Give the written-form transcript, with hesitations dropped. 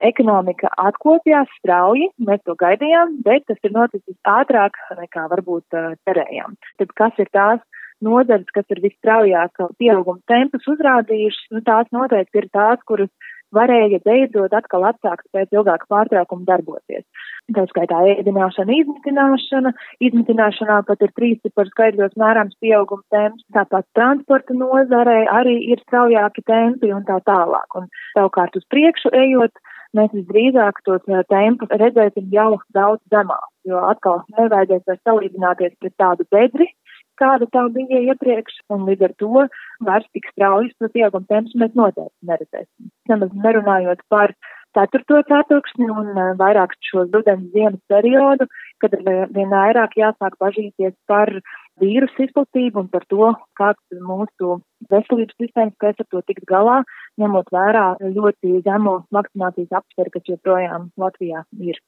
Ekonomika atkopjās strauji, mēs to gaidījām, bet tas ir noticis ātrāk nekā varbūt cerējām. Tad kas ir tās nozares, kas ir visstraujāk pieauguma tempus uzrādījušas? Tās noteikti ir tās, kuras varēja beidzot atkal atsākt pēc ilgāka pārtraukuma darboties. Tā skaitā ēdināšana, izmitināšanā pat ir 3 ciparu skaidros mērāms pieauguma temps, tāpat transporta nozarē arī ir straujāki tempi un tā tālāk. Un savukārt uz priekšu ejot, mēs visdrīzāk tos tempus redzēsim jau daudz zemāk, jo atkal nevajadzēs vairs salīdzināties pret tādu bedri, kāda tā bija iepriekš, un līdz ar to vairs tik straujas pieauguma temps mēs noteikti neredzēsim. Nemaz nerunājot par 4. ceturksni un vairāk šo rudens ziemas periodu, kad vien vairāk jāsāk bažīties par vīrusu izplatību un par to, kāds mūsu veselības sistēmas spēs ar to tikt galā, ņemot vērā ļoti zemo vakcinācijas aptveri, kas joprojām Latvijā ir.